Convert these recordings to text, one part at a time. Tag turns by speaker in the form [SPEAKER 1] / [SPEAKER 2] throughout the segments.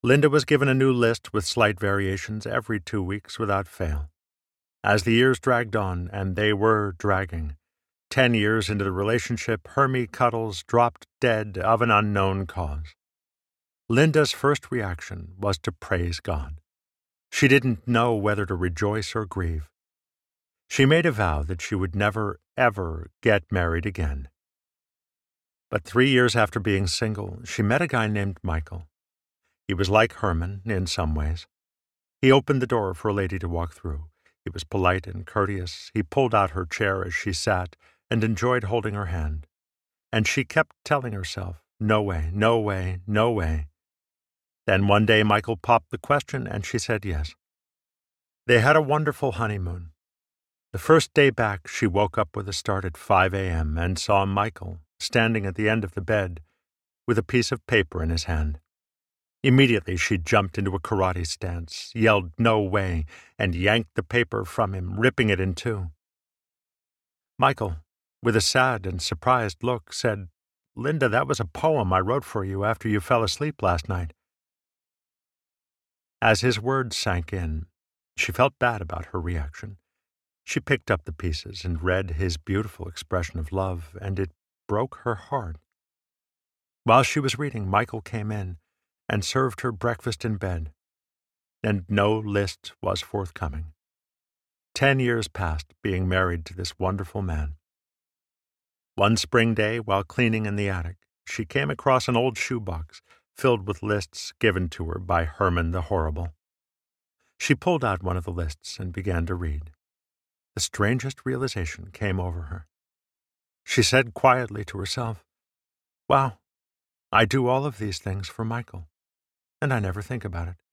[SPEAKER 1] Linda was given a new list with slight variations every 2 weeks without fail. As the years dragged on, and they were dragging, 10 years into the relationship, Hermie Cuddles dropped dead of an unknown cause. Linda's first reaction was to praise God. She didn't know whether to rejoice or grieve. She made a vow that she would never, ever get married again. But 3 years after being single, she met a guy named Michael. He was like Herman in some ways. He opened the door for a lady to walk through. He was polite and courteous. He pulled out her chair as she sat and enjoyed holding her hand. And she kept telling herself, no way, no way, no way. Then one day Michael popped the question and she said yes. They had a wonderful honeymoon. The first day back, she woke up with a start at 5 a.m. and saw Michael standing at the end of the bed with a piece of paper in his hand. Immediately, she jumped into a karate stance, yelled no way, and yanked the paper from him, ripping it in two. Michael, with a sad and surprised look, said, "Linda, that was a poem I wrote for you after you fell asleep last night." As his words sank in, she felt bad about her reaction. She picked up the pieces and read his beautiful expression of love, and it broke her heart. While she was reading, Michael came in and served her breakfast in bed, and no list was forthcoming. 10 years passed being married to this wonderful man. One spring day, while cleaning in the attic, she came across an old shoebox filled with lists given to her by Herman the Horrible. She pulled out one of the lists and began to read. The strangest realization came over her. She said quietly to herself, "Wow, I do all of these things for Michael, and I never think about it."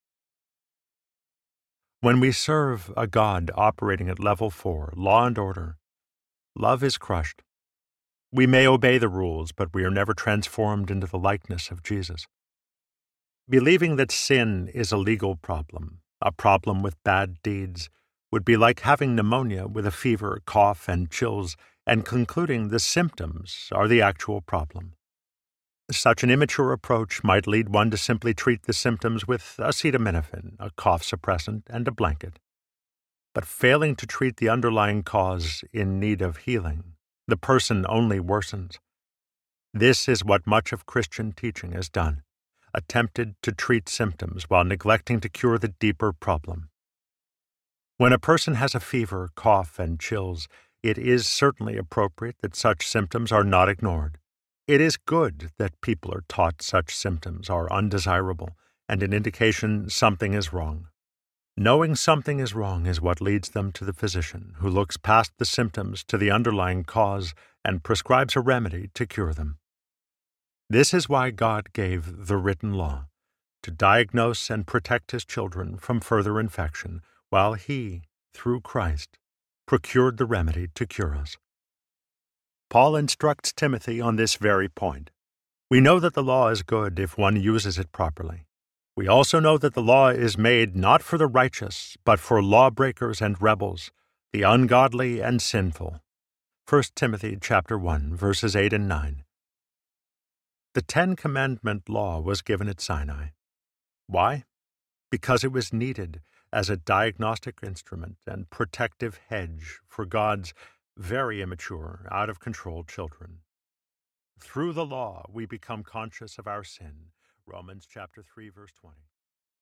[SPEAKER 1] When we serve a God operating at level 4, law and order, love is crushed. We may obey the rules, but we are never transformed into the likeness of Jesus. Believing that sin is a legal problem, a problem with bad deeds, would be like having pneumonia with a fever, cough, and chills, and concluding the symptoms are the actual problem. Such an immature approach might lead one to simply treat the symptoms with acetaminophen, a cough suppressant, and a blanket. But failing to treat the underlying cause in need of healing, the person only worsens. This is what much of Christian teaching has done, attempted to treat symptoms while neglecting to cure the deeper problem. When a person has a fever, cough, and chills, it is certainly appropriate that such symptoms are not ignored. It is good that people are taught such symptoms are undesirable and an indication something is wrong. Knowing something is wrong is what leads them to the physician, who looks past the symptoms to the underlying cause and prescribes a remedy to cure them. This is why God gave the written law, to diagnose and protect His children from further infection, while He, through Christ, procured the remedy to cure us. Paul instructs Timothy on this very point. We know that the law is good if one uses it properly. We also know that the law is made not for the righteous, but for lawbreakers and rebels, the ungodly and sinful. 1 Timothy chapter 1, verses 8 and 9. The 10 Commandment law was given at Sinai. Why? Because it was needed as a diagnostic instrument and protective hedge for God's very immature, out-of-control children. Through the law, we become conscious of our sin. Romans chapter 3, verse 20.